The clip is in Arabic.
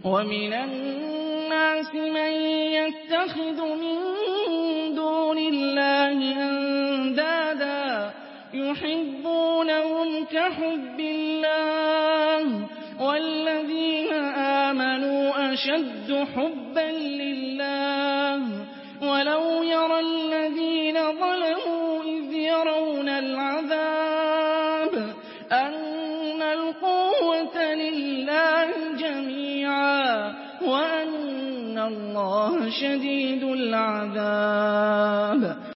وَمِنَ النَّاسِ مَن يَتَّخِذُ مِن دُونِ اللَّهِ أَندَادًا يُحِبُّونَهُمْ كَحُبِّ اللَّهِ ۖ وَالَّذِينَ آمَنُوا أَشَدُّ حُبًّا لِّلَّهِ ۗ وَلَوْ يَرَى الَّذِينَ ظَلَمُوا إِذْ يَرَوْنَ الْعَذَابَ أَنَّ الْقُوَّةَ لِلَّهِ جَمِيعًا وَأَنَّ اللَّهَ شَدِيدُ الْعَذَابِ